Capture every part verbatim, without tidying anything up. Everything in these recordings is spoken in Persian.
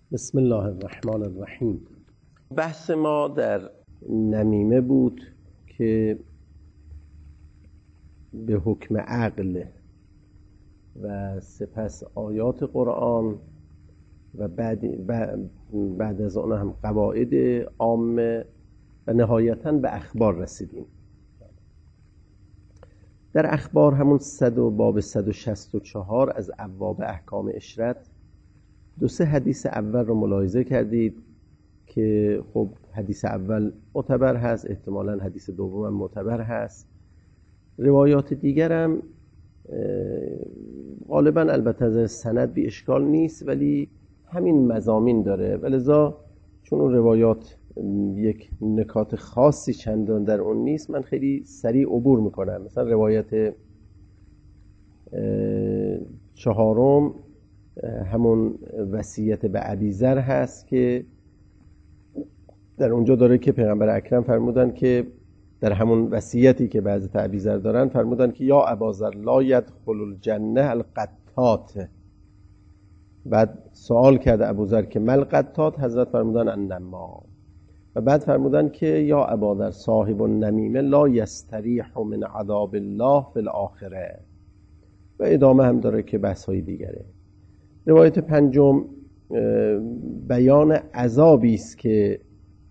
بسم الله الرحمن الرحیم. بحث ما در نمیمه بود که به حکم عقل و سپس آیات قرآن و بعد, بعد از آن هم قواعد عامه و نهایتاً به اخبار رسیدیم. در اخبار همون صد و باب صد و شصت و چهار از ابواب احکام عشرت دو سه حدیث اول رو ملاحظه کردید که خب حدیث اول معتبر هست، احتمالاً حدیث دوم هم معتبر هست. روایات دیگر هم غالباً البته از سند بی اشکال نیست، ولی همین مضامین داره، ولذا چون اون روایات یک نکات خاصی چندان در اون نیست، من خیلی سریع عبور میکنم. مثلا روایت چهارم همون وصیت به ابیذر هست که در اونجا داره که پیغمبر اکرم فرمودن که در همون وصیتی که به حضرت ابیذر دارن فرمودن که یا اباذر لا یدخل الجنه القطات. بعد سوال کرده ابوذر که مل قطات، حضرت فرمودن النمام. و بعد فرمودن که یا اباذر صاحب النمیمه لا یستریح من عذاب الله فی الاخره. و ادامه هم داره که بحث های دیگره. روایت پنجم بیان عذابی است که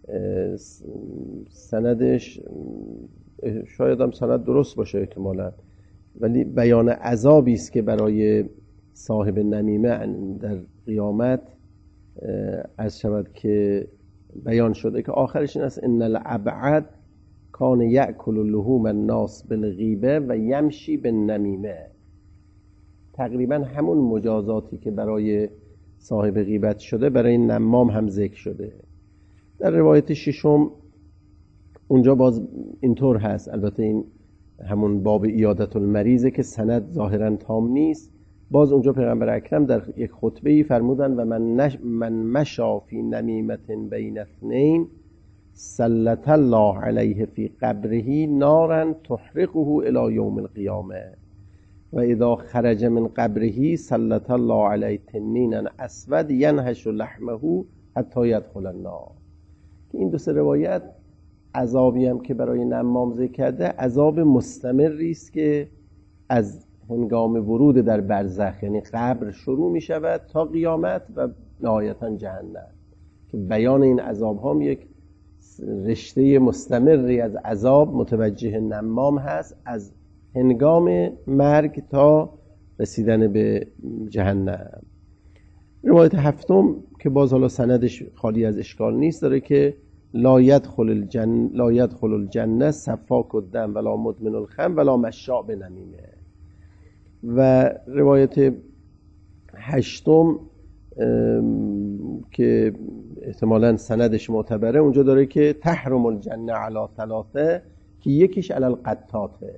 سندش شاید هم سند درست باشه احتمالاً، ولی بیان عذابی است که برای صاحب نمیمه در قیامت عرض شود که بیان شده که آخرش این است ان الابعد کان یأکل لحوم الناس بالغیبه و یمشی بالنمیمه. تقریبا همون مجازاتی که برای صاحب غیبت شده برای نمام هم ذکر شده. در روایت ششم اونجا باز اینطور هست، البته این همون باب عیادت المریضه که سند ظاهرا تام نیست. باز اونجا پیغمبر اکرم در یک خطبه‌ای فرمودن و من نش من مشى فی نمیمة بین اثنین سلط الله علیه فی قبره نارا تحرقه الی یوم القیامه و اذا خرج من قبره سلط الله علیه تنینا اسود ینهش لحمه حتی یدخل النار. که این دو سه روایت عذابی هم که برای نمام ذکر کرده عذاب مستمری است که از هنگام ورود در برزخ یعنی قبر شروع می شود تا قیامت و نهایتا جهنم، که بیان این عذاب ها یک رشته مستمری از عذاب متوجه نمام هست از هنگام مرگ تا رسیدن به جهنم. روایت هفتم که باز حالا سندش خالی از اشکال نیست داره که لا يدخل الجنه لا يدخل الجنه سفاک الدم ولا مدمن الخمر ولا مشاء بنمیمه. و روایت هشتم که احتمالاً سندش معتبره اونجا داره که تحرم الجنه علی ثلاثه که یکیش علی القطاته.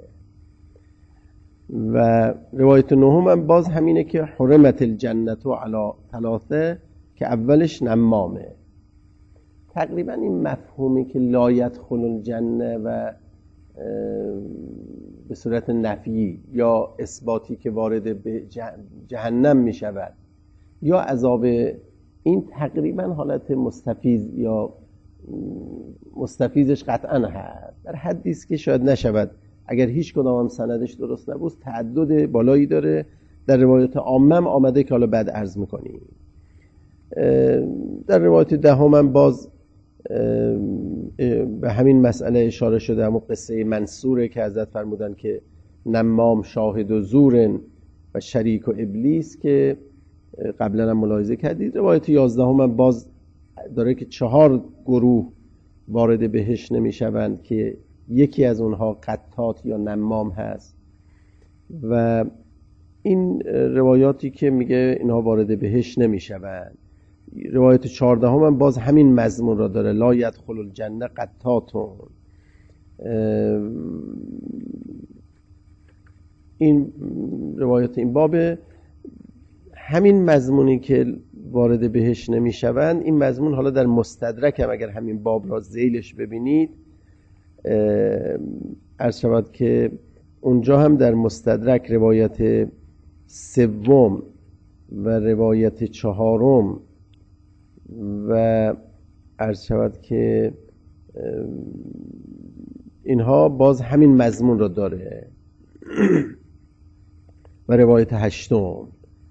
و روایت نهم هم باز همینه که حرمت الجنه علی ثلاثه که اولش نمامه. تقریبا این مفهومی که لا يدخل الجنه و به صورت نفی یا اثباتی که وارد به جهنم می شود یا عذاب، این تقریبا حالت مستفیض یا مستفیضش قطعا هست در حدی است که شاید نشود اگر هیچ کدام هم سندش درست نبود تعدد بالایی داره. در روایت عامه هم آمده که حالا بعد عرض میکنیم. در روایت دهم هم باز به همین مسئله اشاره شده، همون قصه منصوره که حضرت فرمودن که نمام شاهد و زور و شریک و ابلیس که قبلا هم ملاحظه کردید. روایت یازدهم هم باز داره که چهار گروه وارد بهشت نمیشوند که یکی از اونها قطات یا نمام هست. و این روایاتی که میگه اینها وارد بهشت نمیشوند. روایت چهاردهم هم باز همین مضمون را داره لا يدخل الجنه قطاتون. این روایت این باب همین مضمونی که وارد بهشت نمیشوند، این مضمون حالا در مستدرک هم اگر همین باب را ذیلش ببینید عرض شود که اونجا هم در مستدرک روایت سوم و روایت چهارم و عرض شود که اینها باز همین مضمون رو داره. و روایت هشتم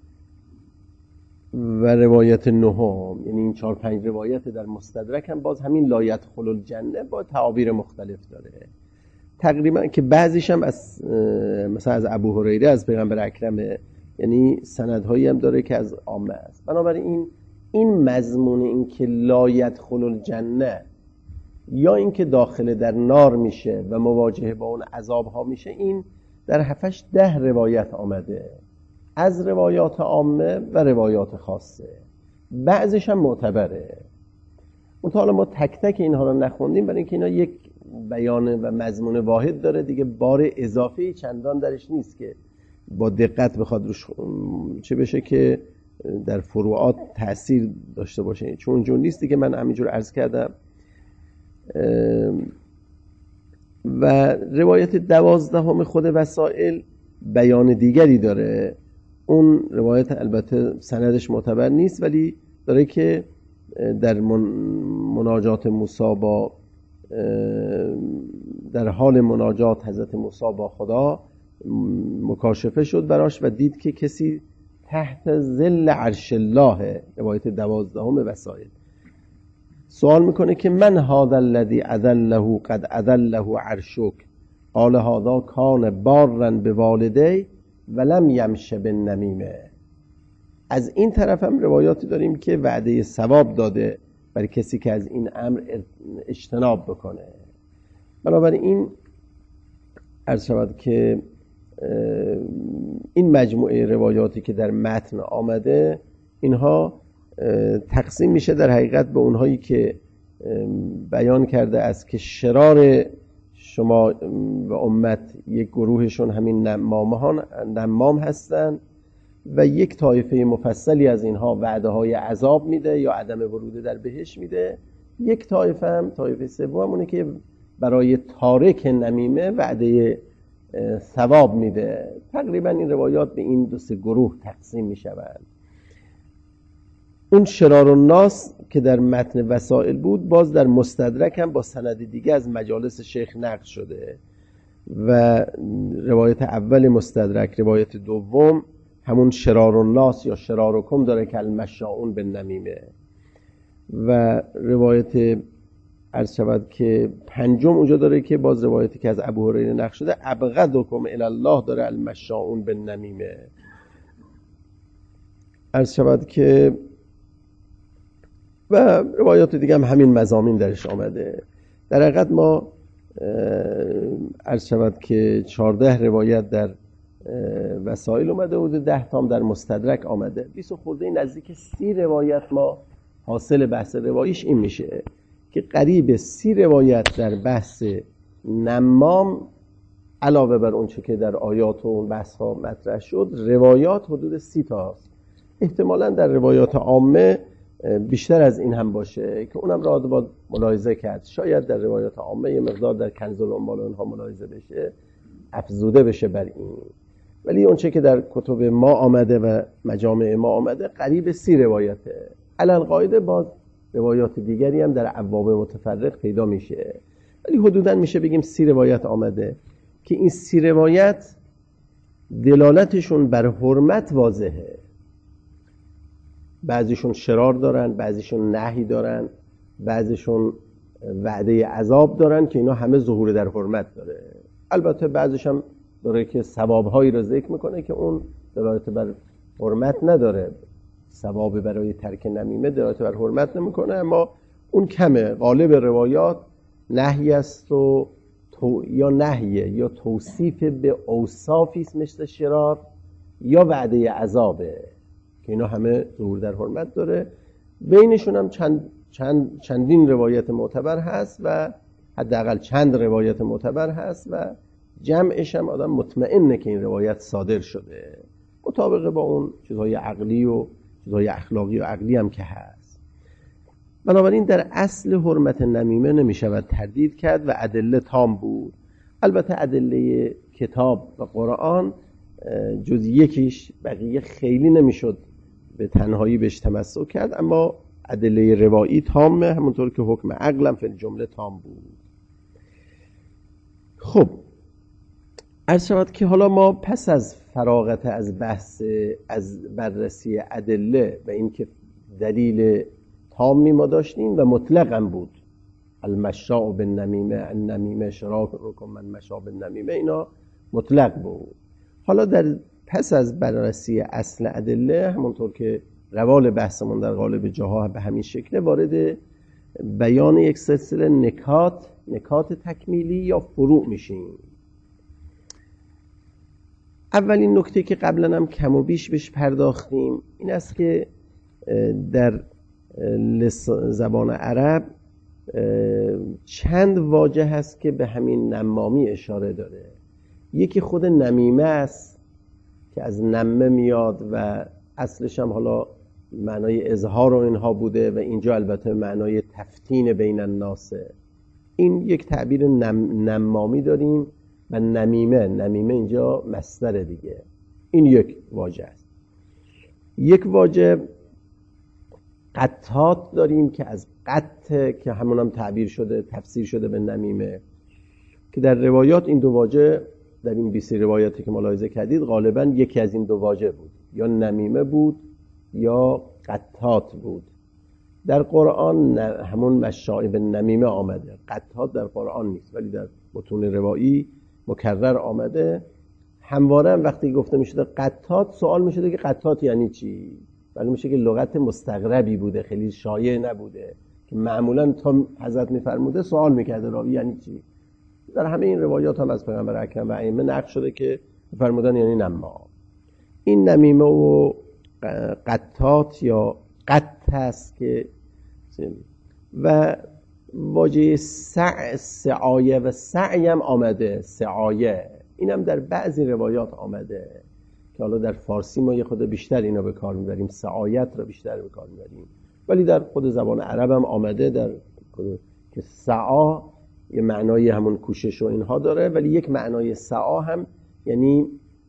و روایت نهم، یعنی این چهار پنج روایت در مستدرک هم باز همین لا یدخل الجنه با تعابیر مختلف داره تقریبا، که بعضیش هم از مثلا از ابو هریره از پیغمبر اکرمه، یعنی سندهایی هم داره که از عامه است. بنابراین این این مضمون این که لا یدخل الجنه یا این که داخل در نار میشه و مواجهه با اون عذاب ها میشه، این در هفتش ده روایت آمده از روایات عامه و روایات خاصه، بعضیش هم معتبره. مطالعه ما تک تک اینها رو نخوندیم برای اینکه اینا یک بیان و مضمون واحد داره دیگه، بار اضافی چندان درش نیست که با دقت بخواد روش چه بشه که در فروعات تأثیر داشته باشه، چون اونجور نیست دیگه. من همینجور عرض کردم. و روایت دوازدهم خود وسائل بیان دیگری داره. اون روایت البته سندش معتبر نیست، ولی داره که در مناجات موسی با در حال مناجات حضرت موسی با خدا مکاشفه شد براش و دید که کسی تحت ظل عرش الله، روایت دوازدهم وسائل. سوال میکنه که من هذا الذی اذله قد اذله عرشک، قال هذا کان بارا بوالدی ولم یمش بالنمیمه. از این طرف هم روایاتی داریم که وعده ثواب داده برای کسی که از این امر اجتناب بکنه. بنابراین این عرض شود که این مجموعه روایاتی که در متن آمده، اینها تقسیم میشه در حقیقت به اونهایی که بیان کرده است که شرار شما و امت یک گروهشون همین نمامهان نمام هستن و یک طایفه مفصلی از اینها وعده های عذاب میده یا عدم ورود در بهشت میده. یک طایفه هم طایفه سوم اونه که برای تارک نمیمه وعده ثواب میده. تقریبا این روایات به این دو سه گروه تقسیم میشوند. اون شرار الناس که در متن وسائل بود باز در مستدرک هم با سند دیگه از مجالس شیخ نقل شده و روایت اول مستدرک، روایت دوم همون شرار الناس یا شرارکم داره که المشاؤون بالنمیمه و روایت عرض شود که پنجم اونجا داره که باز روایتی که از ابو هریره نقل شده ابغضکم الی الله داره المشاؤون بالنمیمه. عرض شود که و روایات دیگه هم همین مضامین درش آمده. در حقیقت ما عرض شود که چهارده روایت در وسائل اومده و ده تام در مستدرک آمده. بیست خورده نزدیک سی روایت ما حاصل بحث روایش این میشه که قریب سی روایت در بحث نمام علاوه بر اون چه که در آیات و اون بحث ها مطرح شد، روایات حدود سی تا هست. احتمالاً در روایات عامه بیشتر از این هم باشه که اونم را باید ملاحظه کرد. شاید در روایات عامه یه مقدار در کنز الاموال اونها ملاحظه بشه، افزوده بشه بر این، ولی اون چه که در کتب ما آمده و مجامع ما آمده قریب سی روایته. علل قاعده باز روایات دیگری هم در ابواب متفرق پیدا میشه، ولی حدوداً میشه بگیم سی روایت آمده که این سی روایت دلالتشون بر حرمت واضحه. بعضیشون شرار دارن، بعضیشون نهی دارن، بعضیشون وعده عذاب دارن که اینا همه ظهور در حرمت داره. البته بعضیش هم داره که ثوابهایی رو ذکر میکنه که اون دلالت بر حرمت نداره. ثواب برای ترک نمیمه دلالت بر حرمت نمیکنه، اما اون کمه. غالب روایات نهی است و تو... یا نهیه یا توصیف به اوصافی است مثل شرار یا وعده عذابه که اینا همه ظهور در حرمت داره. بینشون هم چند چند چندین روایت معتبر هست و حداقل چند روایت معتبر هست و جمعش هم آدم مطمئنه که این روایت صادر شده مطابق با اون چیزهای عقلی و چیزهای اخلاقی و عقلی هم که هست. بنابراین در اصل حرمت نمیمه نمیشود تردید کرد و ادله تام بود. البته ادله کتاب و قرآن جز یکیش، بقیه خیلی نمیشد به تنهایی بهش تمسک کرد، اما ادله روایی تامه، همونطور که حکم عقلم فی الجمله تام بود. خب عرض شود که حالا ما پس از فراغت از بحث از بررسی ادله و اینکه دلیل تامی ما داشتیم و مطلق هم بود، المشاء بالنمیمه، النمیمه شراککم من مشاء بالنمیمه، اینا مطلق بود. حالا در پس از بررسی اصل ادله، همونطور که روال بحثمون در غالب جاها به همین شکله، وارد بیان یک سلسله نکات نکات تکمیلی یا فروع میشیم. اولین نکته که قبلا هم کم و بیش بهش پرداختیم این است که در زبان عرب چند واژه هست که به همین نمامی اشاره داره. یکی خود نمیمه است که از نمه میاد و اصلش هم حالا معنای اظهار و اینها بوده و اینجا البته معنای تفتین بین الناسه. این یک تعبیر نم، نمامی داریم و نمیمه نمیمه اینجا مصدر دیگه. این یک واژه است. یک واژه قطات داریم که از قط که همون هم تعبیر شده تفسیر شده به نمیمه، که در روایات این دو واژه در این بیست روایاتی که ملاحظه کردید غالبا یکی از این دو واژه بود، یا نمیمه بود یا قطات بود. در قرآن همون مشاء بالنمیمه آمده، قطات در قرآن نیست ولی در متون روایی مکرر آمده. همواره وقتی گفته میشده قطات، سوال میشده که قطات یعنی چی؟ ولی میشه که لغت مستغربی بوده، خیلی شایع نبوده که معمولا تا حضرت میفرموده سوال میکرده راوی یعنی چی. در همه این روایات هم از پیغمبر اکرم و ائمه نقل شده که فرمودن یعنی نما. این نمیمه و قطات یا قط هست که و واژه سع سعایه و سعی هم آمده، سعایه اینم در بعضی روایات آمده که حالا در فارسی ما یه خود بیشتر اینا به کار میبریم، سعایت رو بیشتر به کار میبریم، ولی در خود زبان عرب هم آمده در که سعا یه معنای همون کوشش و اینها داره، ولی یک معنای سعا هم یعنی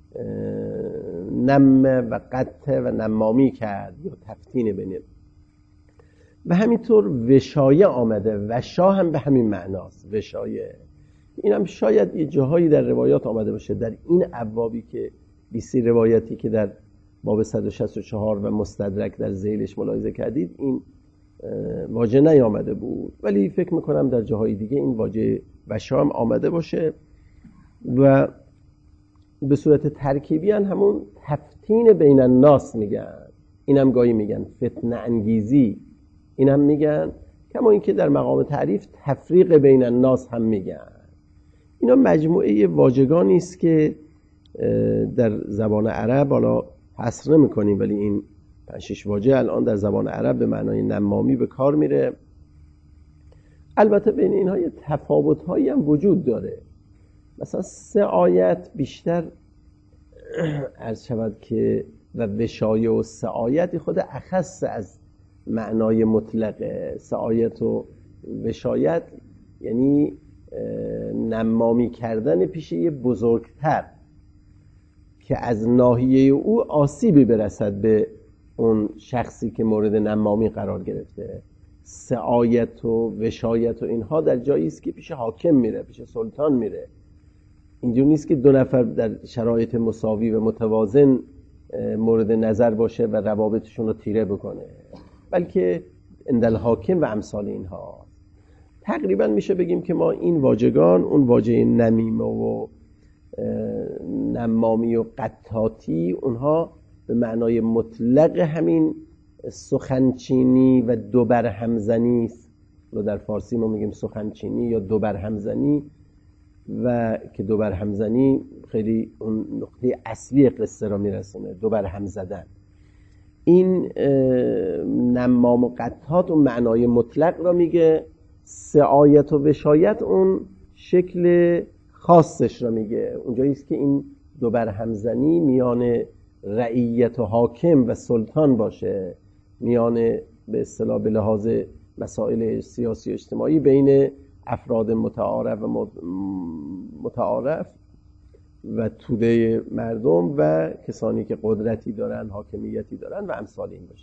نمه و قطع و نمامی کرد یا تفتین بینه. و همینطور وشایه آمده، وشا هم به همین معناست، وشایه. این هم شاید یه جاهایی در روایات آمده باشه، در این ابوابی که بیست روایتی که در باب صد و شصت و چهار و مستدرک در ذیلش ملاحظه کردید این واژه نیامده بود، ولی فکر میکنم در جاهای دیگه این واژه وشا هم آمده باشه. و به صورت ترکیبی هم همون تفتین بین الناس میگن، اینم گاهی میگن فتنه انگیزی، اینم میگن، کما اینکه در مقام تعریف تفریق بین الناس هم میگن. اینا مجموعه واژگانی است که در زبان عرب حالا حصر نمی‌کنیم، ولی این پنج شش واژه الان در زبان عرب به معنای نمامی به کار میره. البته بین اینها یه تفاوت‌هایی هم وجود داره. مثلا سه آیت بیشتر عرض شود که و وشایه و سه آیت خود اخص از معنای مطلقه. سه آیت و وشایت یعنی نمامی کردن پیش یه بزرگتر که از ناحیه او آسیبی برسد به اون شخصی که مورد نمامی قرار گرفته. سعایت و وشایت و اینها در جایی است که پیش حاکم میره، پیش سلطان میره. اینجور نیست که دو نفر در شرایط مساوی و متوازن مورد نظر باشه و روابطشون رو تیره بکنه، بلکه اندل حاکم و امثال اینها. تقریبا میشه بگیم که ما این واژگان، اون واژه نمیمه و نمامی و قطاتی، اونها به معنای مطلق همین سخنچینی و دو برهمزنی است. در فارسی ما میگیم سخنچینی یا دو برهمزنی، و که دو برهمزنی خیلی اون نقطه اصلی قصه را میرسونه، دو برهم زدن. این نمام و قطات اون معنای مطلق را میگه، سعایت و وشایت اون شکل خاصش را میگه. اونجایی است که این دو برهمزنی میان رعیت و حاکم و سلطان باشه، میان به اصطلاح به لحاظ مسائل سیاسی و اجتماعی بین افراد متعارف و متعارف و توده مردم و کسانی که قدرتی دارن، حاکمیتی دارن و امثال این باشه.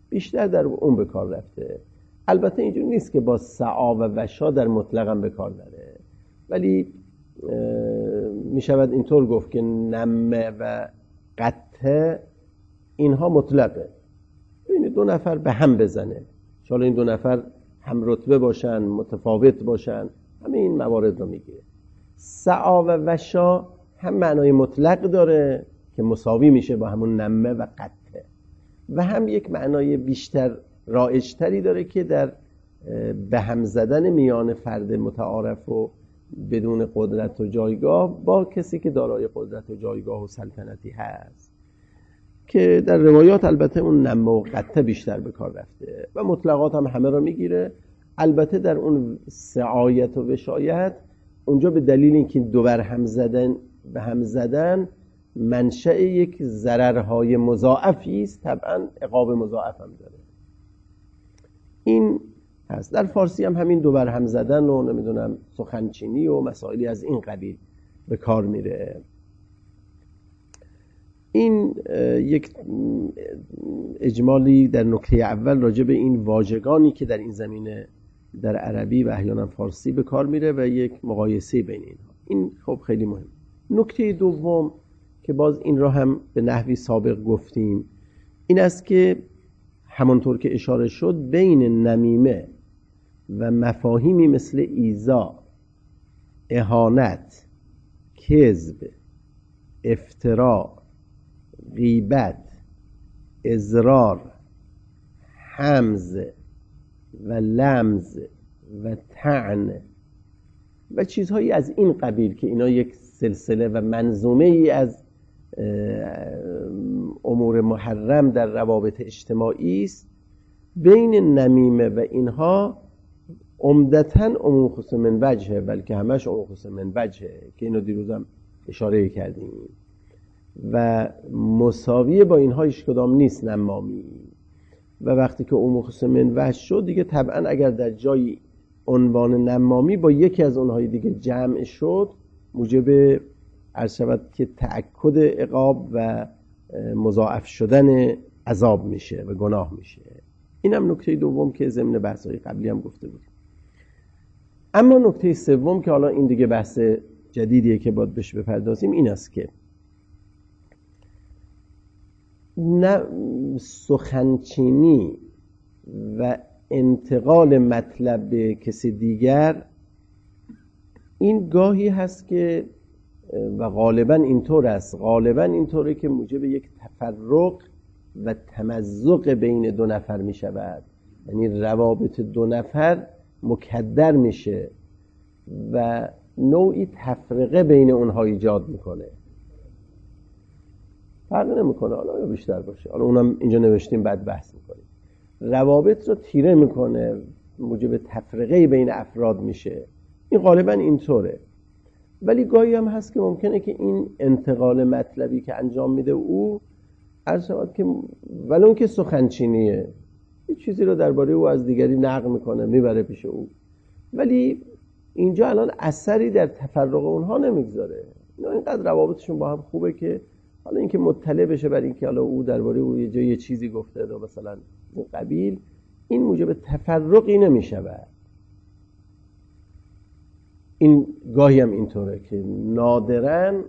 بیشتر در اون به کار رفته. البته اینجور نیست که با سعا و وشا در مطلق هم به کار نره، ولی می شود اینطور گفت که نمه و قطه اینها مطلقه. ببینید دو نفر به هم بزنه، حالا این دو نفر هم رتبه باشن، متفاوت باشن، همه این موارد رو میگیره. سعا و وشا هم معنای مطلق داره که مساوی میشه با همون نمه و قطه، و هم یک معنای بیشتر رایج‌تری داره که در به هم زدن میان فرد متعارف و بدون قدرت و جایگاه با کسی که دارای قدرت و جایگاه و سلطنتی هست، که در روایات البته اون نمه و قطه بیشتر به کار رفته و مطلقات هم همه را میگیره. البته در اون سعایت و وشایت اونجا به دلیل اینکه دو بر هم زدن به هم زدن منشأ یک ضررهای مضاعفی است، طبعا عقاب مضاعف هم داره. این هست. در فارسی هم همین دو بر هم زدن و نمیدونم سخنچینی و مسائلی از این قبیل به کار میره. این یک اجمالی در نکته اول راجع به این واژگانی که در این زمینه در عربی و احیانا فارسی به کار میره و یک مقایسه بین اینها. این خب خیلی مهم. نکته دوم که باز این را هم به نحوی سابق گفتیم این است که همانطور که اشاره شد بین نمیمه و مفاهیمی مثل ایذا، اهانت، کذب، افترا، غیبت، اضرار، همز و لمز و طعن و چیزهایی از این قبیل که اینا یک سلسله و منظومه ای از امور محرم در روابط اجتماعی است، بین نمیمه و اینها عمدتاً عموم خصوص من وجهه، بلکه همش عموم خصوص من وجهه که اینو دیروزم اشاره کردیم و مساوی با اینها هیچ کدام نیست نمامی. و وقتی که عموم خصوص من وجه شد دیگه طبعا اگر در جایی عنوان نمامی با یکی از اونهای دیگه جمع شد موجب عرض شود که تأکد عقاب و مضاعف شدن عذاب میشه و گناه میشه. این هم نکته دوم که ضمن بحث‌های قبلی هم گفته بودیم. اما نکته سوم که حالا این دیگه بحث جدیدیه که باید بهش بپردازیم این است که نه سخنچینی و انتقال مطلب به کسی دیگر این گاهی هست که و غالبا اینطور است غالبا اینطوره که موجب یک تفرق و تمزق بین دو نفر می شود، یعنی روابط دو نفر مکدر میشه و نوعی تفرقه بین اونها ایجاد میکنه. فرق نمیکنه حالا یا بیشتر باشه، حالا اونم اینجا نوشتیم بعد بحث میکنیم. روابط رو تیره میکنه، موجب تفرقه بین افراد میشه. این غالبا اینطوره، ولی گاهی هم هست که ممکنه که این انتقال مطلبی که انجام میده او عرض شود که ولو که سخنچینیه یه چیزی رو درباره او از دیگری نقل میکنه میبره پیش او، ولی اینجا الان اثری در تفرق اونها نمیگذاره. اینا اینقدر روابطشون با هم خوبه که حالا اینکه مطلع بشه بر اینکه حالا او درباره او یه جای یه چیزی گفته و مثلا این قبیل، این موجب تفرقی نمیشود. این گاهی هم اینطوره که نادراً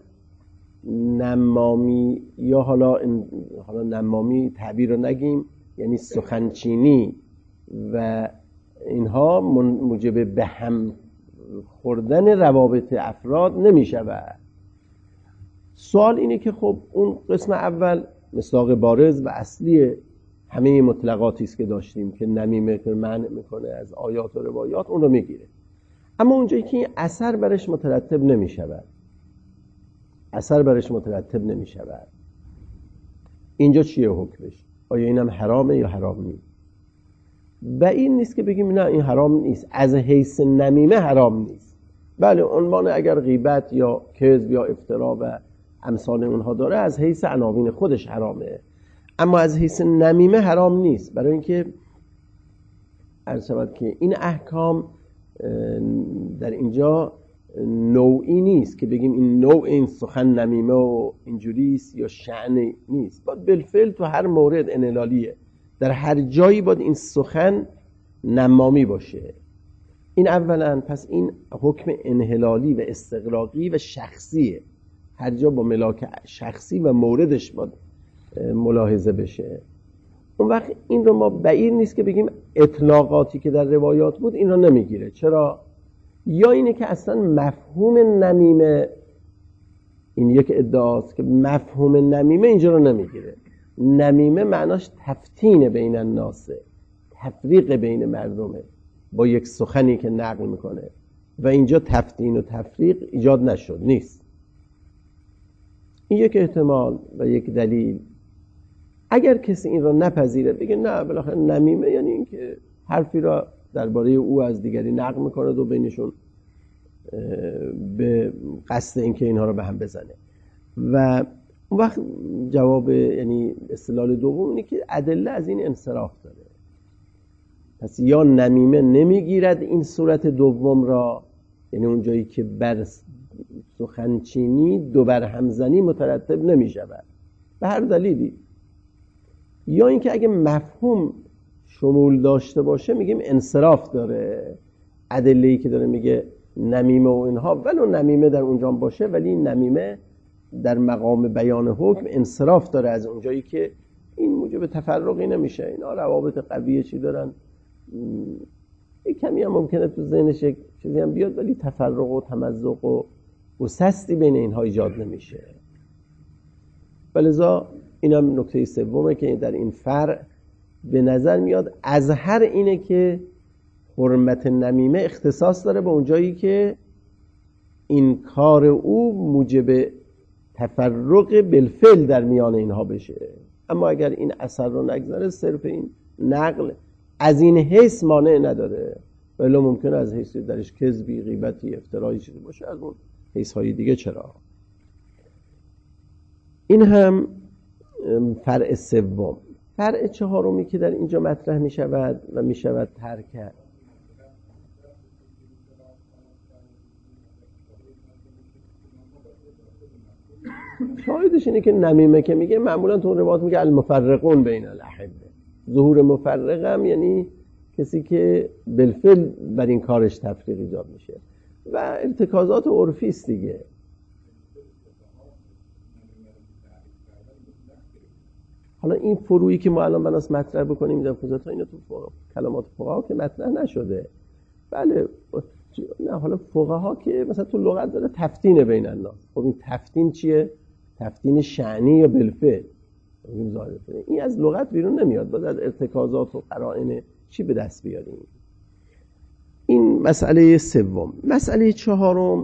نمامی یا حالا حالا نمامی تعبیر رو نگیم، یعنی سخنچینی و اینها موجب به هم خوردن روابط افراد نمی شود. سوال اینه که خب اون قسم اول مصداق بارز و اصلی همه مطلقاتی است که داشتیم که نمیمه که منع میکنه از آیات و روایات، اون رو میگیره. اما اونجایی که این اثر برش مترتب نمی شود اثر برش مترتب نمی شود اینجا چیه حکمش؟ آیا اینم حرامه یا حرام نیست؟ و این نیست که بگیم نه این حرام نیست، از حیث نمیمه حرام نیست. بله عنوان اگر غیبت یا کذب یا افترا و امثال اونها داره از حیث عناوین خودش حرامه، اما از حیث نمیمه حرام نیست، برای اینکه عرض شود که این احکام در اینجا نوعی نیست که بگیم این نوع این سخن نمیمه و اینجوری است یا شأن نیست، باید بالفعل تو هر مورد انلالیه در هر جایی باید این سخن نمامی باشه. این اولا. پس این حکم انحلالی و استغراقی و شخصیه، هر جا با ملاک شخصی و موردش باید ملاحظه بشه. اون وقت این رو ما بعید نیست که بگیم اطلاقاتی که در روایات بود این رو نمیگیره. چرا؟ یا اینه که اصلا مفهوم نمیمه، این یک ادعاست که مفهوم نمیمه اینجا رو نمیگیره. نمیمه معناش تفتین بین الناس، تفریق بین مردمه با یک سخنی که نقل میکنه و اینجا تفتین و تفریق ایجاد نشد، نیست. این یک احتمال و یک دلیل. اگر کسی این را نپذیره، بگه نه بالاخره نمیمه یعنی این که حرفی را درباره او از دیگری نقل میکنه و بینشون به قصد اینکه اینها را به هم بزنه. و اون وقت جواب یعنی استدلال دوم اینه که ادله از این انصراف داره. پس یا نمیمه نمیگیرد این صورت دوم را، یعنی اون جایی که بر سخنچینی دو بر همزنی مترتب نمی شود به هر دلیلی، یا اینکه اگه مفهوم شمول داشته باشه میگیم انصراف داره. ادله‌ای که داره میگه نمیمه و اینها، ولو نمیمه در اونجا باشه ولی نمیمه در مقام بیان حکم انصراف داره از اونجایی که این موجب تفرقی نمیشه. اینا روابط قویه چی دارن، یک کمی هم ممکنه تو ذهنش یک چیزی هم بیاد ولی تفرق و تمزق و گسستی بین اینها ایجاد نمیشه. ولذا اینم نکته سومه که در این فرع به نظر میاد ازهر اینه که حرمت نمیمه اختصاص داره به اونجایی که این کار او موجب تفرق بالفعل در میان اینها بشه. اما اگر این اثر رو نگذاره، صرف این نقل از این حیث مانع نداره، ولی ممکنه از حیث درش کذبی، غیبتی، افترایی چیزی باشه، از اون حیث های دیگه چرا. این هم فرع سوم. فرع چهارمی که در اینجا مطرح می شود و می شود ترک کرد، شاهدش اینه که نمیمه که میگه معمولا تو روایات میگه المفرقون بین الاحبه. ظهور مفرق هم یعنی کسی که بالفعل بر این کارش تفریق ایجاد میشه و ارتکازات عرفی است دیگه. حالا این فروعی که ما الان بناس مطرح بکنیم در خصوصا اینا تو فقها، کلمات فقها که مطرح نشده. بله نه، حالا فقها که مثلا تو لغت داره تفتین بین الناس. خب این تفتین چیه؟ تفتین شأنی یا بالفعل؟ این از لغت بیرون نمیاد، باید از ارتکازات و قرائن چی به دست بیاریم. این مسئله سوم. مسئله چهارم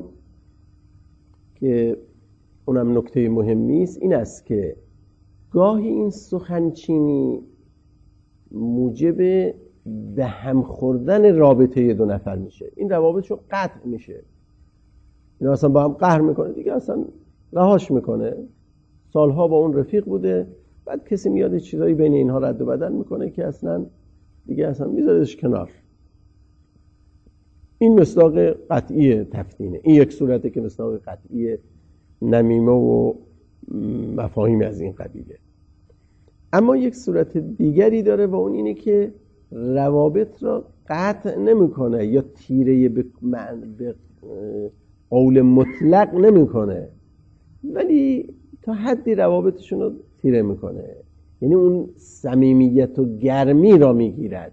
که اونم نکته مهمی است این است که گاهی این سخنچینی موجب به هم خوردن رابطه دو نفر میشه، این روابطشون قطع میشه، اینا اصلا با هم قهر میکنه دیگه، اصلا رهاش میکنه. سالها با اون رفیق بوده، بعد کسی میاد چیزایی بین اینها رد و بدل میکنه که اصلا دیگه اصلا میذارش کنار. این مصداق قطعی تفتینه. این یک صورته که مصداق قطعی نمیمه و مفاهیم از این قبیله. اما یک صورت دیگری داره و اون اینه که روابط را قطع نمیکنه یا تیره به قول مطلق نمیکنه، ولی تا حدی روابطشون رو تیره میکنه، یعنی اون صمیمیت و گرمی را میگیرد.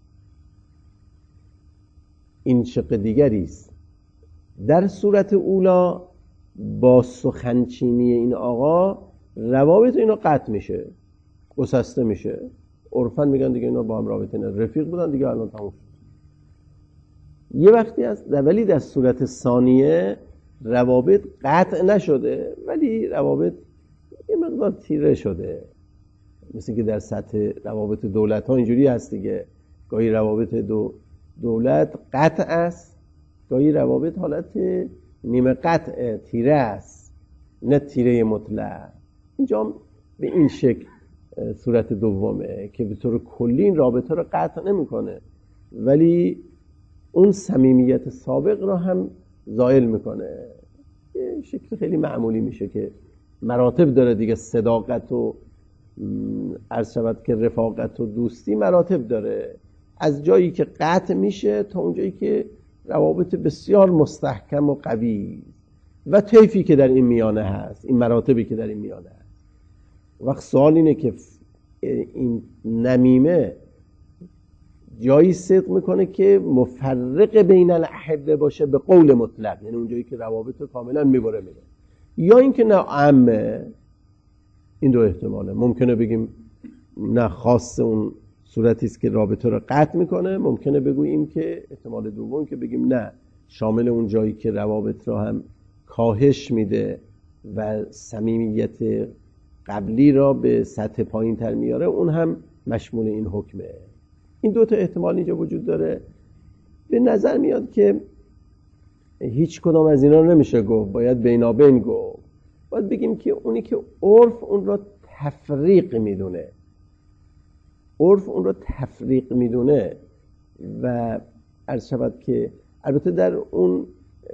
این شق دیگری است. در صورت اولا با سخنچینی این آقا روابط اینا قطع میشه، گسسته میشه. عرفاً میگن دیگه اینا با هم رابطه نه، رفیق بودن دیگه الان تموم شد. یه وقتی از ولی در صورت ثانیه روابط قطع نشده ولی روابط یه مقدار تیره شده، مثل که در سطح روابط دولت ها اینجوری هست دیگه. گاهی روابط دو دولت قطع است، گاهی روابط حالت نیمه قطع تیره است، نه تیره مطلق. اینجا به این شکل صورت دومه که به طور کلی این رابطه رو قطع نمیکنه ولی اون صمیمیت سابق رو هم زائل میکنه. یه شکل خیلی معمولی میشه که مراتب داره دیگه، صداقت و عرض شود که رفاقت و دوستی مراتب داره، از جایی که قطع میشه تا اون جایی که روابط بسیار مستحکم و قوی و طیفی که در این میانه هست، این مراتبی که در این میانه هست. وقت سوال اینه که این نمیمه جایی صدق میکنه که مفرق بین الاحبه باشه به قول مطلق، یعنی اون جایی که روابط رو کاملا میبره میره، یا اینکه نه عامه. این دو احتماله. ممکنه بگیم نه خاص اون صورتی است که رابطه رو قطع میکنه، ممکنه بگوییم که احتمال دوم که بگیم نه شامل اون جایی که روابط رو هم کاهش میده و صمیمیت قبلی را به سطح پایین تر میاره، اون هم مشمول این حکمه. این دو تا احتمال اینجا وجود داره. به نظر میاد که هیچ کدام از اینا رو نمیشه گفت، باید بینابین گفت. باید بگیم که اونی که عرف اون را تفریق میدونه، عرف اون را تفریق میدونه و عرض شود که البته در اون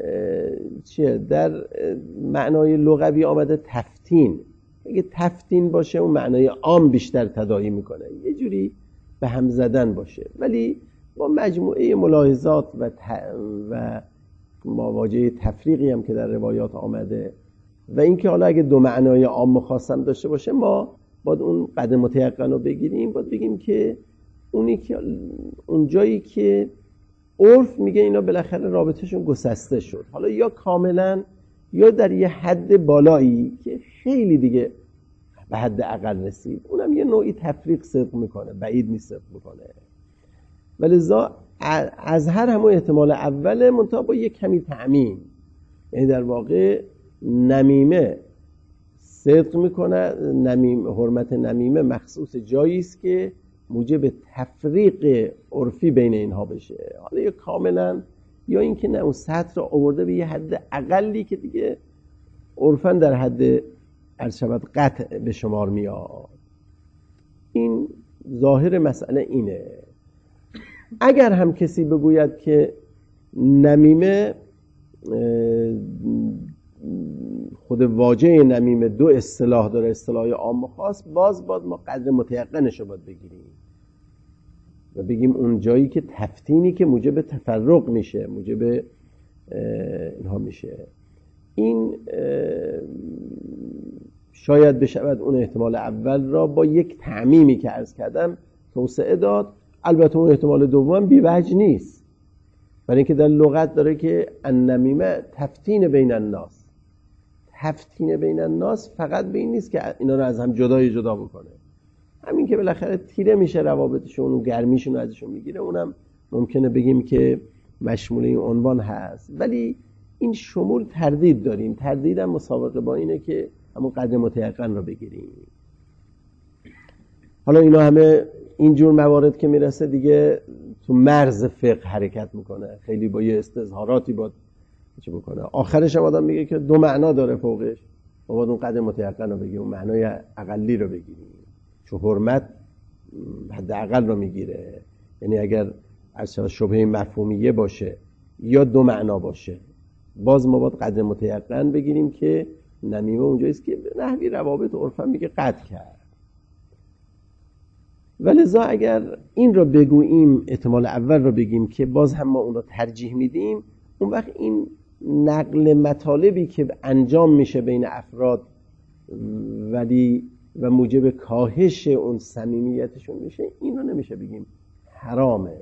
چیه در معنای لغوی آمده تفتین. اگه تفتین باشه اون معنای عام بیشتر تداعی میکنه، یه جوری به هم زدن باشه. ولی با مجموعه ملاحظات و ت... و مواجهه تفریقی هم که در روایات آمده و اینکه حالا اگه دو معنای عام و خاص هم داشته باشه، ما باید اون قدر متیقن رو بگیریم. باید بگیم که اونی که اون جایی که عرف میگه اینا بالاخره رابطهشون گسسته شد، حالا یا کاملا یا در یه حد بالایی که خیلی دیگه به حد اقل رسید، اونم یه نوعی تفریق صدق میکنه، بعید نیست صدق میکنه. ولذا از هر همون احتمال اوله منتها با یه کمی تعمیم، یعنی در واقع نمیمه صدق میکنه، نمیم حرمت نمیمه مخصوص جایی است که موجب تفریق عرفی بین اینها بشه، حالا یا کاملا یا اینکه نه اون سطح رو آورده به یه حد اقلی که دیگه عرفاً در حد عرض شود قطع به شمار میاد. این ظاهر مسئله اینه. اگر هم کسی بگوید که نمیمه خود واژه نمیمه دو اصطلاح داره، اصطلاح عام و خاص، باز باز ما قدر متیقنش رو باید بگیریم و بگیم اون جایی که تفتینی که موجب تفرق میشه، موجب اینها میشه، این شاید بشود اون احتمال اول را با یک تعمیمی که عرض کردم توسعه داد. البته اون احتمال دوم بی وجه نیست، برای اینکه در لغت داره که النمیمه تفتین بین الناس. تفتین بین الناس فقط به این نیست که اینا رو از هم جدای جدا بکنه، همین که بالاخره تیره میشه روابطشون و گرمیشون رو ازشون میگیره، اونم ممکنه بگیم که مشمول این عنوان هست. ولی این شمول تردید داریم، تردیدم مسابقه با اینه که همون قدر متیقن رو بگیریم. حالا اینا همه اینجور موارد که میرسه دیگه تو مرز فقه حرکت میکنه، خیلی با یه استظهاراتی باید چه بکنه. آخرش هم آدم میگه که دو معنا داره فوقش، ما باید اون قدر متیقن رو بگیریم، اون معنای اقلی رو بگیریم، چون حرمت حد اقل رو میگیره. یعنی اگر از شبهه مفهومیه باشه یا دو معنا باشه، باز ما باید قدر متیقن بگیریم که نمیمه اونجاییست که به نحوی روابط عرفا میگه قطع کرد. ولذا اگر این رو بگوییم، احتمال اول رو بگیم که باز هم ما اون رو ترجیح میدیم، اون وقت این نقل مطالبی که انجام میشه بین افراد ولی و موجب کاهش اون صمیمیتشون میشه، این رو نمیشه بگیم حرامه.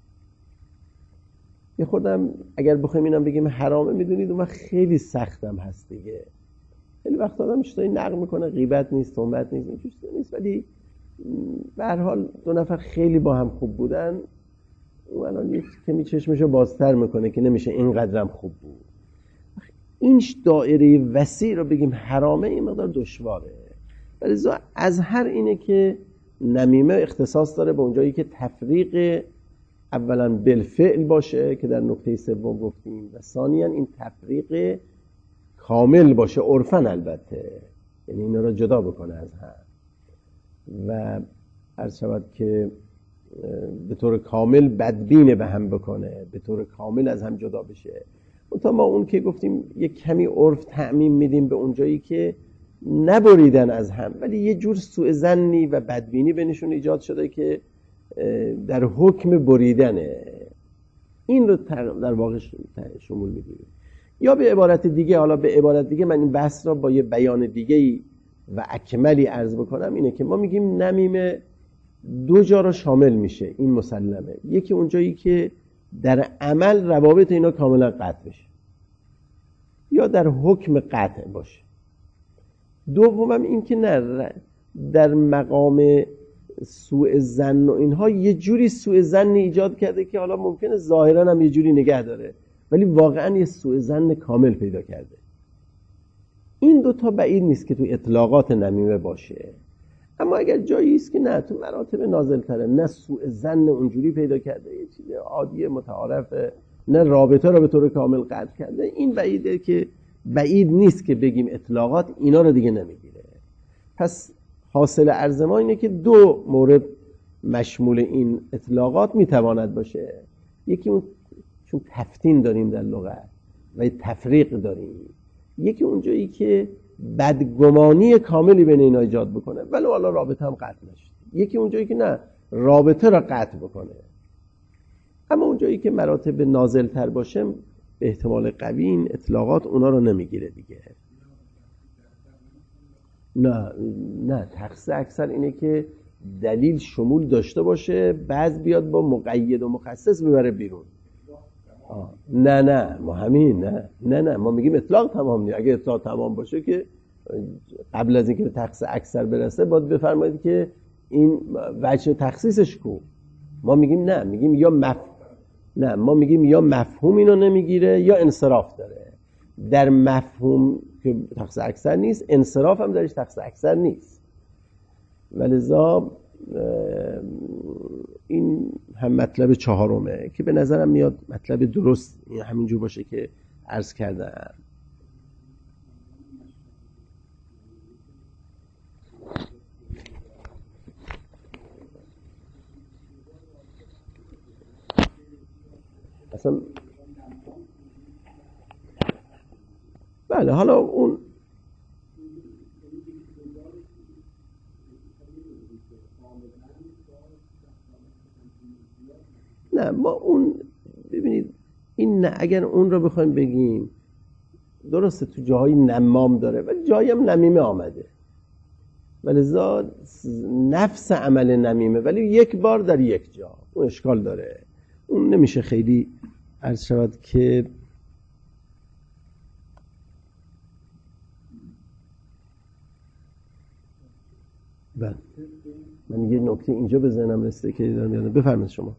یه خودم اگر بخوایم اینم بگیم حرامه، میدونید اون وقت خیلی سختم هست دیگه. خیلی وقت آدم چیزایی نقل میکنه، غیبت نیست، تهمت نیست، این چیزا نیست، ولی به هر حال دو نفر خیلی با هم خوب بودن، اون الان یه کمی چشمشو بازتر میکنه که نمیشه اینقدرم خوب بود. این دایره وسیع رو بگیم حرامه، این مقدار دشواره. ولی از هر اینه که نمیمه اختصاص داره به اونجایی که تفریق اولا بالفعل باشه که در نکته سوم گفتیم، و ثانیاً این تفریق کامل باشه عرفاً، البته یعنی اینا رو جدا بکنه از هم و عرض شود که به طور کامل بدبین به هم بکنه، به طور کامل از هم جدا بشه. تا ما اون که گفتیم یک کمی عرف تعمیم میدیم به اونجایی که نبریدن از هم، ولی یه جور سوء ظنی و بدبینی بینشون ایجاد شده که در حکم بریدنه. این رو در واقع شمول میگیره. یا به عبارت دیگه، حالا به عبارت دیگه من این بحث را با یه بیان دیگه و اکملی عرض بکنم، اینه که ما میگیم نمیمه دو جا رو شامل میشه، این مسلمه. یکی اونجایی که در عمل روابط اینا کاملا قطع بشه یا در حکم قطع باشه. دومم این که نه، در مقام سوء ظن و اینها یه جوری سوء ظن ایجاد کرده که حالا ممکنه ظاهرا هم یه جوری نگه داره ولی واقعا یه سوء ظن کامل پیدا کرده. این دوتا بعید نیست که تو اطلاقات نمیمه باشه. اما اگر جایی است که نه تو مراتب نازل تره، نه سوء ظن اونجوری پیدا کرده، یه چیز عادی متعارفه، نه رابطه رو به طور کامل قطع کرده، این بعیده که بعید نیست که بگیم اطلاقات اینا رو دیگه نمیگیره. پس حاصل عرض ما اینه که دو مورد مشمول این اطلاقات میتواند باشه. یکی اون چون تفتین داریم در لغت و تفریق داریم، یکی اونجایی که بدگمانی کاملی بین اینا ایجاد بکنه ولی حالا رابطه هم قطع نشه. یکی اونجایی که نه، رابطه را قطع بکنه. اما اونجایی که مراتب نازل تر باشه به احتمال قوی این اطلاقات اونا رو نمیگیره دیگه. نه نه تخصیص اکثر اینه که دلیل شمول داشته باشه، بعض بیاد با مقید و مخصص ببره بیرون. آه. نه نه ما همین نه نه نه ما میگیم اطلاق تمام نیست. اگه اطلاق تمام باشه که قبل از اینکه به تخصیص اکثر برسه باید بفرمایید که این وجه تخصیصش کو. ما میگیم نه، میگیم یا مف... نه ما میگیم یا مفهوم اینو نمیگیره یا انصراف داره. در مفهوم که تخصیص اکثر نیست، انصراف هم درش تخصیص اکثر نیست. ولذا این هم مطلب چهارمه که به نظرم میاد مطلب درست همینجور باشه که عرض کردم. اصلا بله حالا اون نه ما اون ببینید این نه، اگر اون رو بخوایم بگیم درسته تو جاهای نمام داره ولی جایی هم نمیمه آمده، ولذا نفس عمل نمیمه ولی یک بار در یک جا، اون اشکال داره. اون نمیشه خیلی عرض شود که بله. من یه نکته اینجا به ذهنم رسیده که دارم یادم. بفرمایید شما.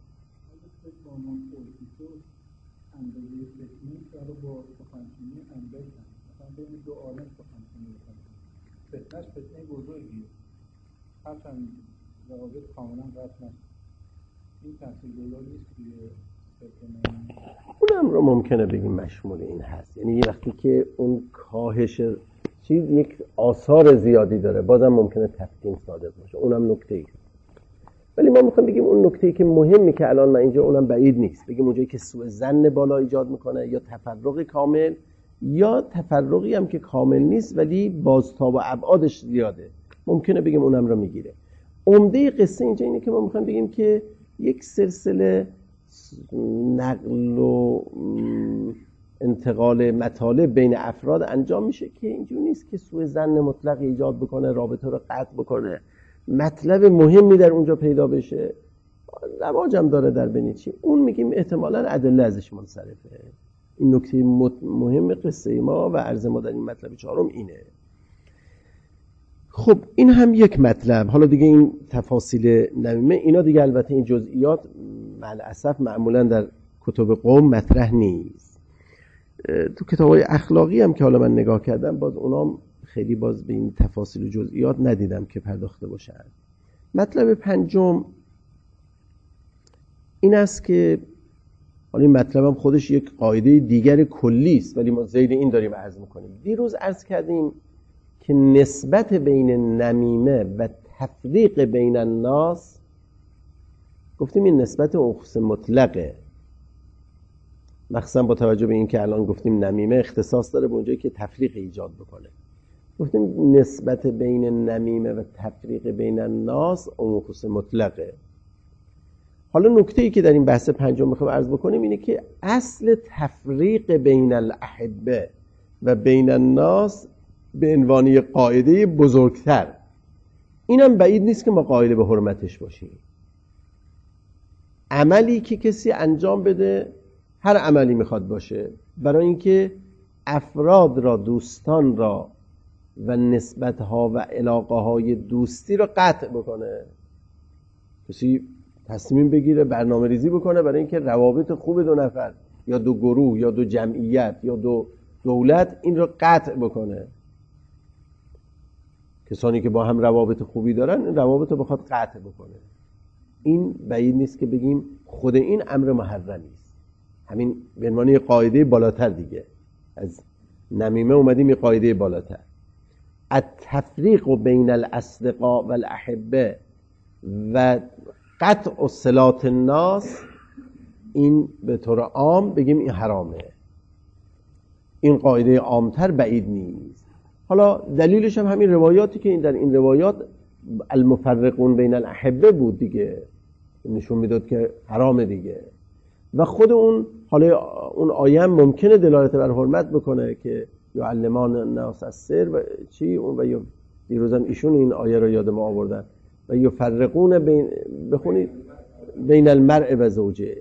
فتنهش فتنه بزرگیه، هرچند روابط کاملا قطع نشد. این تحصیل گذار نیست که اونم رو ممکنه بگیم مشمول این هست. یعنی یه وقتی که اون کاهش چیز یک آثار زیادی داره بازم ممکنه تفتین صادق باشه، اونم نکته ای. ولی ما میخوایم بگیم اون نکته‌ای که مهمی که الان من اینجا اونم بعید نیست بگیم اونجایی که سوء ظن بالا ایجاد میکنه یا تفرق کامل یا تفرقی هم که کامل نیست ولی بازتاب و ابعادش زیاده، ممکنه بگیم اونم رو میگیره. عمده قصه اینجا اینه که ما میخوایم بگیم که یک سلسله نقل و انتقال مطالب بین افراد انجام میشه که اینجوری نیست که سوء ظن مطلق ایجاد بکنه، رابطه رو قطع بکنه، مطلب مهمی در اونجا پیدا بشه، رواجم داره در بین چی، اون میگیم احتمالاً ادله ازش منصرفه. این نکته مهم قصه ما و عرض ما در این مطلب چهارم اینه. خب این هم یک مطلب. حالا دیگه این تفاصیل نمیمه اینا دیگه البته این جزئیات ملعصف معمولا در کتب قوم مطرح نیست. تو کتاب‌های اخلاقی هم که حالا من نگاه کردم باز اونام خیلی باز به این تفاصیل و جزئیات ندیدم که پرداخته باشن. مطلب پنجم این است که حالا این مطلب هم خودش یک قاعده دیگر کلی است ولی ما زیر این داریم عرض میکنیم. دیروز عرض کردیم که نسبت بین نمیمه و تفریق بین الناس گفتیم این نسبت اخص مطلقه، مخصوصا با توجه به این که الان گفتیم نمیمه اختصاص داره به اونجایی که تفریق ایجاد بکنه. گفتیم نسبت بین نمیمه و تفریق بین الناس عموم خصوص مطلقه. حالا نکته‌ای که در این بحث پنجم میخوام عرض بکنیم اینه که اصل تفریق بین الاحبه و بین الناس به عنوان قاعده بزرگتر، اینم بعید نیست که ما قائل به حرمتش باشیم. عملی که کسی انجام بده، هر عملی میخواد باشه، برای اینکه افراد را، دوستان را و نسبتها و علاقه های دوستی را قطع بکنه. کسی تصمیم بگیره برنامه ریزی بکنه برای اینکه روابط خوب دو نفر یا دو گروه یا دو جمعیت یا دو دولت این را قطع بکنه. کسانی که با هم روابط خوبی دارن این روابط رو بخواد قطع بکنه، این بعید نیست که بگیم خود این امر محرمی است. همین به عنوان قاعده بالاتر دیگه، از نمیمه اومدیم یه قاعده بالاتر. التفریق بین الاصدقاء و الاحبه و قطع صلات الناس، این به طور عام بگیم این حرامه. این قاعده عامتر بعید نیست. حالا دلیلش هم همین روایاتی که این در این روایات المفرقون بین الاحبه بود دیگه، نشون میداد که حرامه دیگه. و خود اون حالا اون آیه ممکنه دلالت بر حرمت بکنه که یعلمان الناس السر و چی اون و دیروزم ایشون این آیه رو یاد ما آوردن و یفرقون بین بخونید بین المرء و زوجه.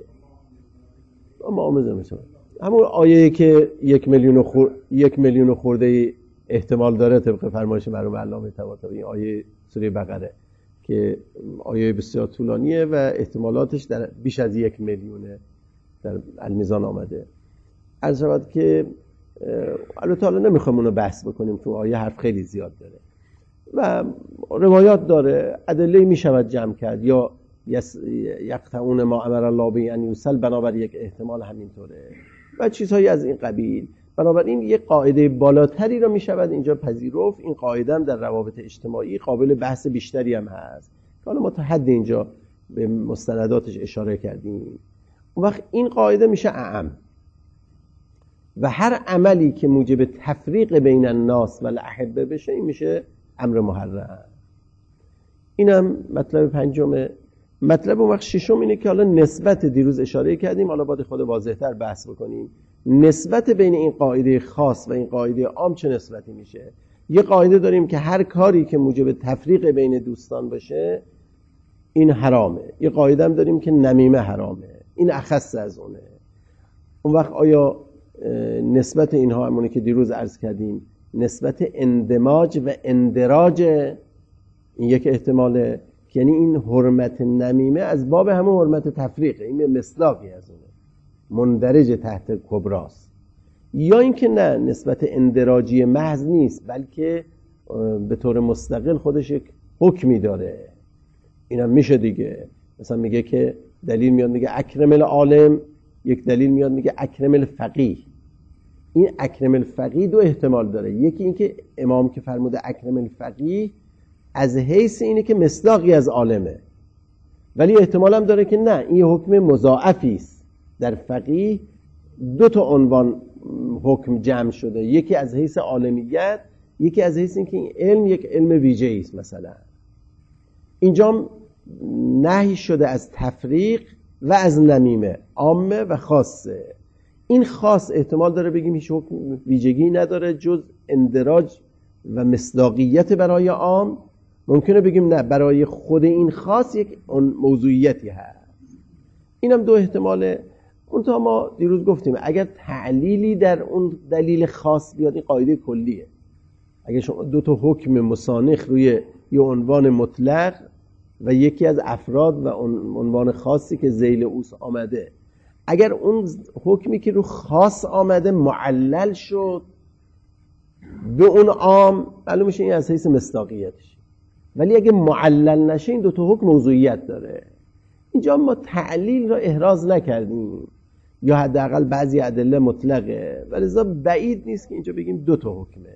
اما آموزه مثلا همون آیه که یک میلیون خور... یک میلیون خورده احتمال داره طبق فرمایش مرحوم علامه طباطبایی، این آیه سوره بقره که آیه بسیار طولانیه و احتمالاتش در بیش از یک میلیونه در المیزان آمده. عرض شود که البته حالا نمیخوام اونو بحث بکنیم، تو آیه حرف خیلی زیاد داره و روایات داره، ادله میشود جمع کرد یا یقطعون ما امر الله به ان یوصل، بنابر یک احتمال همینطوره و چیزهایی از این قبیل. بنابراین یک قاعده بالاتری را میشود اینجا پذیرفت. این قاعده هم در روابط اجتماعی قابل بحث بیشتری هم هست، حالا ما تا حد اینجا به مستنداتش اشاره کردیم. اون وقت این قاعده میشه اعم و هر عملی که موجب تفریق بین الناس و الاحبه بشه این میشه امر محرم. اینم مطلب پنجمه. مطلب اون وقت ششم اینه که حالا نسبت دیروز اشاره کردیم، حالا باید خود واضح‌تر بحث بکنیم. نسبت بین این قاعده خاص و این قاعده عام چه نسبتی میشه؟ یه قاعده داریم که هر کاری که موجب تفریق بین دوستان باشه این حرامه. یه قاعده هم داریم که نمیمه حرامه، این اخص از اونه. اون وقت آیا نسبت اینها همونه که دیروز عرض کردیم نسبت اندماج و اندراج، این یک احتماله، یعنی این حرمت نمیمه از باب همون حرمت تفریقه، این مصداقی از اونه، مندرج تحت کبراست. یا اینکه نه، نسبت اندراجی محض نیست بلکه به طور مستقل خودش یک حکمی داره. اینم میشه دیگه. مثلا میگه که دلیل میاد میگه اکرم العالم، یک دلیل میاد میگه اکرم الفقیه. این اکرم الفقیه دو احتمال داره. یکی اینکه امام که فرموده اکرم الفقیه از حیث اینه که مصداقی از عالمه، ولی احتمال هم داره که نه، این حکم مضاعفی است. در فقیه دو تا عنوان حکم جمع شده، یکی از حیث عالمیت، یکی از حیث اینکه این علم یک علم ویژه‌ای است. مثلا اینجا نهی شده از تفریق و از نمیمه، عامه و خاصه. این خاص احتمال داره بگیم هیچ حکم ویژگی نداره جز اندراج و مصداقیت برای عام. ممکنه بگیم نه، برای خود این خاص یک موضوعیتی هست. اینم دو احتماله. اون تا ما دیروز گفتیم اگر تعلیلی در اون دلیل خاص بیاد، این قاعده کلیه. اگر شما دو تا حکم مسانخ روی یه عنوان مطلق و یکی از افراد و عنوان خاصی که ذیل اوست آمده، اگر اون حکمی که رو خاص آمده معلل شد به اون عام، معلوم میشه این از حیث مصداقیتش. ولی اگه معلل نشه این دو تا حکم موضوعیت داره. اینجا ما تعلیل را احراز نکردیم یا حداقل بعضی ادله مطلقه، ولی لذا بعید نیست که اینجا بگیم دو تا حکمه.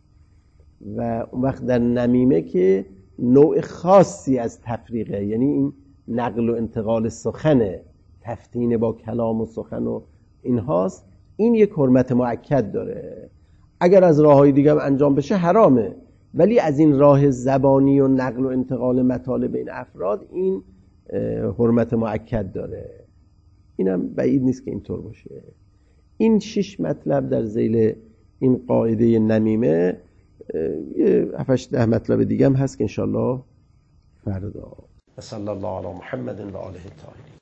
و اون وقت در نمیمه که نوع خاصی از تفریقه، یعنی این نقل و انتقال سخنه، تفتین با کلام و سخن و این هاست، این یک حرمت مؤکد داره. اگر از راههای دیگه هم انجام بشه حرامه، ولی از این راه زبانی و نقل و انتقال مطالب بین افراد این حرمت مؤکد داره. اینم بعید نیست که اینطور باشه. این شش مطلب در ذیل این قاعده نمیمه، یه هفت ده مطلب دیگه هم هست که انشالله فردا. صلی الله علی محمد و آله الطاهرین.